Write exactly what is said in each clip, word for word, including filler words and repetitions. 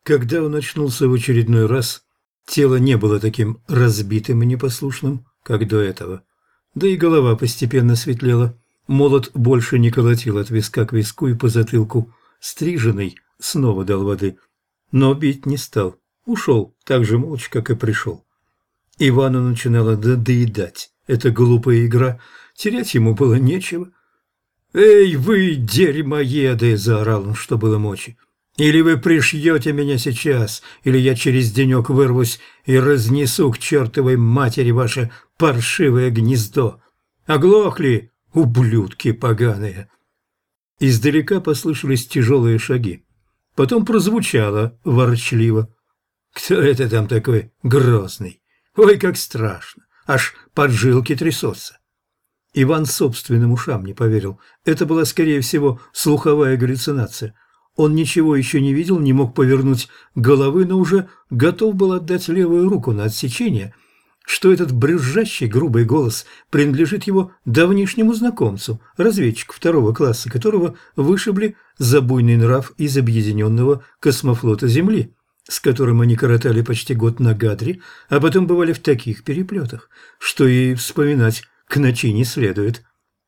Когда он очнулся в очередной раз, тело не было таким разбитым и непослушным, как до этого. Да и голова постепенно светлела. Молот больше не колотил от виска к виску и по затылку. Стриженный снова дал воды, но бить не стал. Ушел так же молча, как и пришел. Ивану начинала надоедать эта глупая игра. Терять ему было нечего. «Эй, вы, дерьмоеды!» – заорал он, что было мочи. «Или вы пришьете меня сейчас, или я через денек вырвусь и разнесу к чертовой матери ваше паршивое гнездо! Оглохли, ублюдки поганые!» Издалека послышались тяжелые шаги. Потом прозвучало ворчливо. «Кто это там такой грозный? Ой, как страшно! Аж поджилки трясутся!» Иван собственным ушам не поверил. Это была, скорее всего, слуховая галлюцинация. Он ничего еще не видел, не мог повернуть головы, но уже готов был отдать левую руку на отсечение, что этот брюзжащий грубый голос принадлежит его давнишнему знакомцу, разведчику второго класса, которого вышибли за буйный нрав из Объединенного космофлота Земли, с которым они коротали почти год на Гадре, а потом бывали в таких переплетах, что и вспоминать к ночи не следует.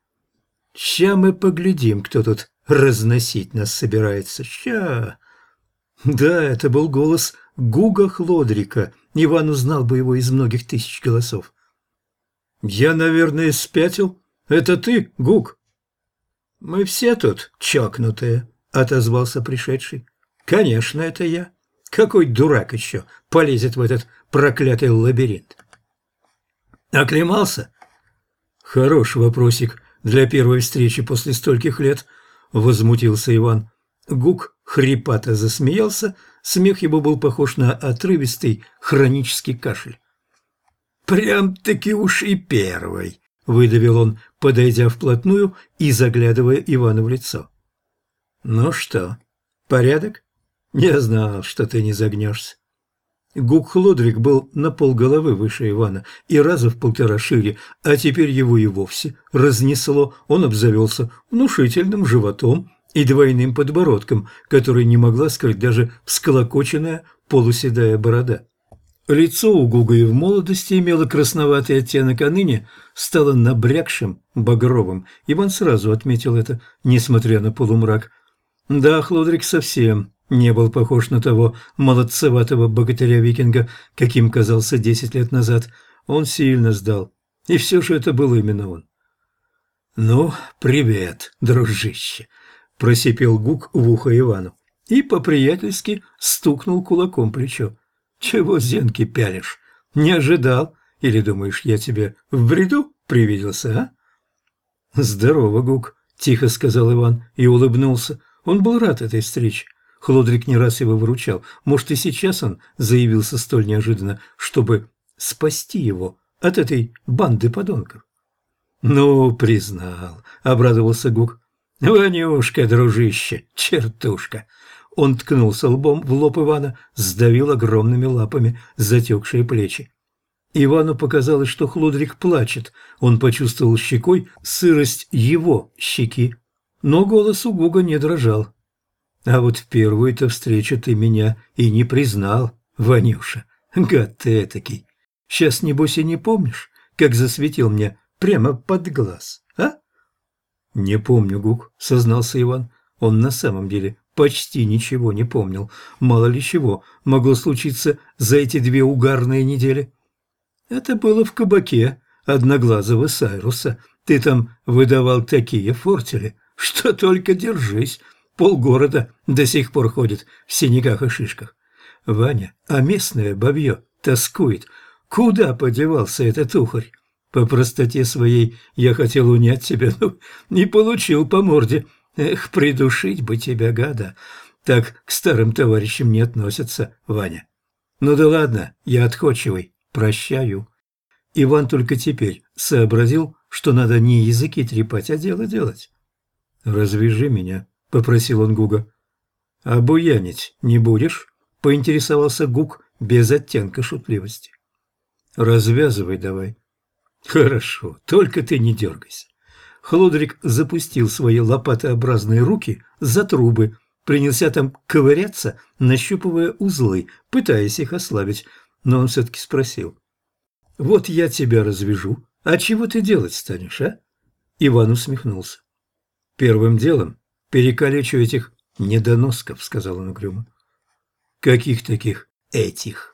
«Ща мы поглядим, кто тут разносить нас собирается. Ща!» Да, это был голос Гуга Хлодрика. Иван узнал бы его из многих тысяч голосов. «Я, наверное, спятил. Это ты, Гуг?» «Мы все тут чокнутые», — отозвался пришедший. «Конечно, это я. Какой дурак еще полезет в этот проклятый лабиринт?» «Оклемался?» «Хорош вопросик для первой встречи после стольких лет», — возмутился Иван. Гук хрипато засмеялся, смех его был похож на отрывистый хронический кашель. «Прям-таки уж и первый», — выдавил он, подойдя вплотную и заглядывая Ивану в лицо. «Ну что, порядок? Не знал, что ты не загнешься». Гук Хлодрик был на полголовы выше Ивана и раза в полтора шире, а теперь его и вовсе разнесло. Он обзавелся внушительным животом и двойным подбородком, который не могла скрыть даже всколокоченная полуседая борода. Лицо у Гуга и в молодости имело красноватый оттенок, а ныне стало набрякшим, багровым. Иван сразу отметил это, несмотря на полумрак. Да, Хлодрик совсем не был похож на того молодцеватого богатыря-викинга, каким казался десять лет назад. Он сильно сдал, и все же это был именно он. «Ну, привет, дружище», – просипел Гук в ухо Ивану и по-приятельски стукнул кулаком плечо. «Чего зенки пялишь? Не ожидал? Или думаешь, я тебе в бреду привиделся, а?» «Здорово, Гук», – тихо сказал Иван и улыбнулся. Он был рад этой встрече. Хлодрик не раз его выручал. Может, и сейчас он заявился столь неожиданно, чтобы спасти его от этой банды подонков. «Ну, признал», — обрадовался Гук. «Ванюшка, дружище, чертушка!» Он ткнулся лбом в лоб Ивана, сдавил огромными лапами затекшие плечи. Ивану показалось, что Хлодрик плачет. Он почувствовал щекой сырость его щеки. Но голос у Гуга не дрожал. «А вот в первую-то встречу ты меня и не признал, Ванюша. Гад ты этакий. Сейчас, небось, и не помнишь, как засветил мне прямо под глаз, а?» «Не помню, Гук», — сознался Иван. Он на самом деле почти ничего не помнил. Мало ли чего могло случиться за эти две угарные недели. «Это было в кабаке Одноглазого Сайруса. Ты там выдавал такие фортели, что только держись. Полгорода до сих пор ходит в синяках и шишках. Ваня, а местное бабье тоскует. Куда подевался этот ухарь? По простоте своей я хотел унять тебя, но не получил по морде. Эх, придушить бы тебя, гада. Так к старым товарищам не относятся, Ваня. Ну да ладно, я отходчивый, прощаю». Иван только теперь сообразил, что надо не языки трепать, а дело делать. «Развяжи меня», — попросил он Гуга. «А буянить не будешь?» — поинтересовался Гуг без оттенка шутливости. «Развязывай давай». «Хорошо, только ты не дергайся». Хлодрик запустил свои лопатообразные руки за трубы, принялся там ковыряться, нащупывая узлы, пытаясь их ослабить. Но он все-таки спросил: «Вот я тебя развяжу, а чего ты делать станешь, а?» Иван усмехнулся. «Первым делом перекалечу этих недоносков», — сказал он угрюмо. «Каких таких этих?»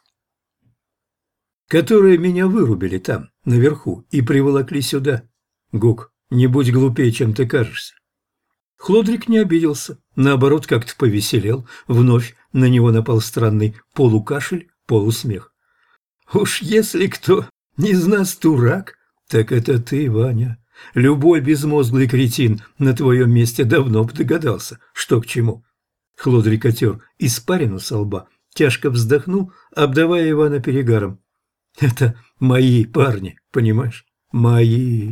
«Которые меня вырубили там, наверху, и приволокли сюда. Гук, не будь глупее, чем ты кажешься». Хлодрик не обиделся, наоборот, как-то повеселел. Вновь на него напал странный полукашель, полусмех. «Уж если кто из нас дурак, так это ты, Ваня. Любой безмозглый кретин на твоем месте давно бы догадался, что к чему». Хлодрик отер испарину со лба, тяжко вздохнул, обдавая Ивана перегаром. «Это мои парни, понимаешь? Мои».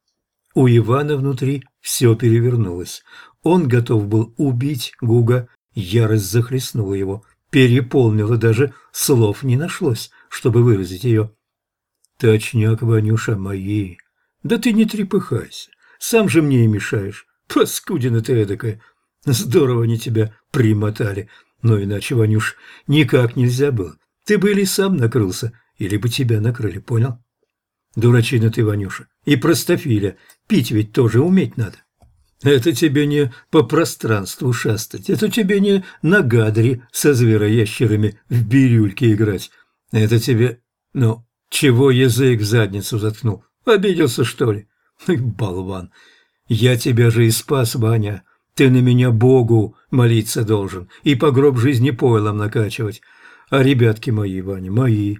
У Ивана внутри все перевернулось. Он готов был убить Гуга, ярость захлестнула его, переполнила, даже слов не нашлось, чтобы выразить ее. «Точняк, Ванюша, мои. Да ты не трепыхайся, сам же мне и мешаешь. Паскудина ты эдакая. Здорово они тебя примотали. Но иначе, Ванюш, никак нельзя было. Ты бы или сам накрылся, или бы тебя накрыли, понял? Дурачина ты, Ванюша, и простофиля. Пить ведь тоже уметь надо. Это тебе не по пространству шастать, это тебе не на гадре со звероящерами в бирюльке играть. Это тебе... Ну, чего язык в задницу заткнул? Обиделся, что ли? Ой, болван. Я тебя же и спас, Ваня. Ты на меня Богу молиться должен и по гроб жизни пойлом накачивать. А ребятки мои, Ваня, мои.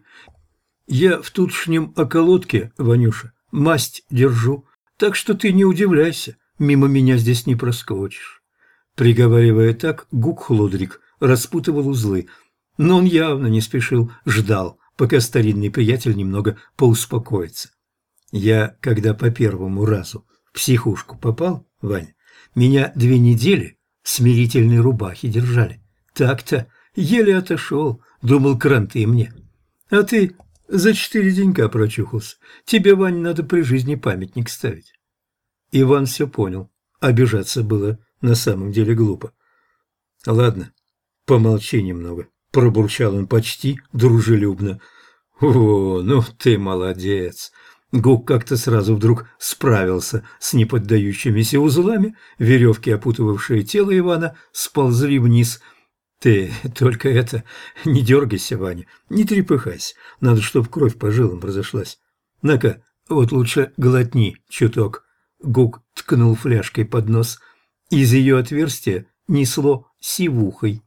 Я в тутшнем околотке, Ванюша, масть держу, так что ты не удивляйся, мимо меня здесь не проскочишь. Приговаривая так, Гук Хлодрик распутывал узлы, но он явно не спешил, ждал, пока старинный приятель немного поуспокоится. Я, когда по первому разу в психушку попал, Ваня, меня две недели в смирительной рубахе держали. Так-то еле отошел, думал, кранты мне. А ты за четыре денька прочухался. Тебе, Вань, надо при жизни памятник ставить. Иван все понял. Обижаться было на самом деле глупо. Ладно, помолчи немного, пробурчал он почти дружелюбно. О, ну ты молодец. Гук как-то сразу вдруг справился с неподдающимися узлами, веревки, опутывавшие тело Ивана, сползли вниз. Ты только это, не дергайся, Ваня, не трепыхайся, надо, чтоб кровь по жилам разошлась. На-ка, вот лучше глотни чуток. Гук ткнул фляжкой под нос. Из ее отверстия несло сивухой.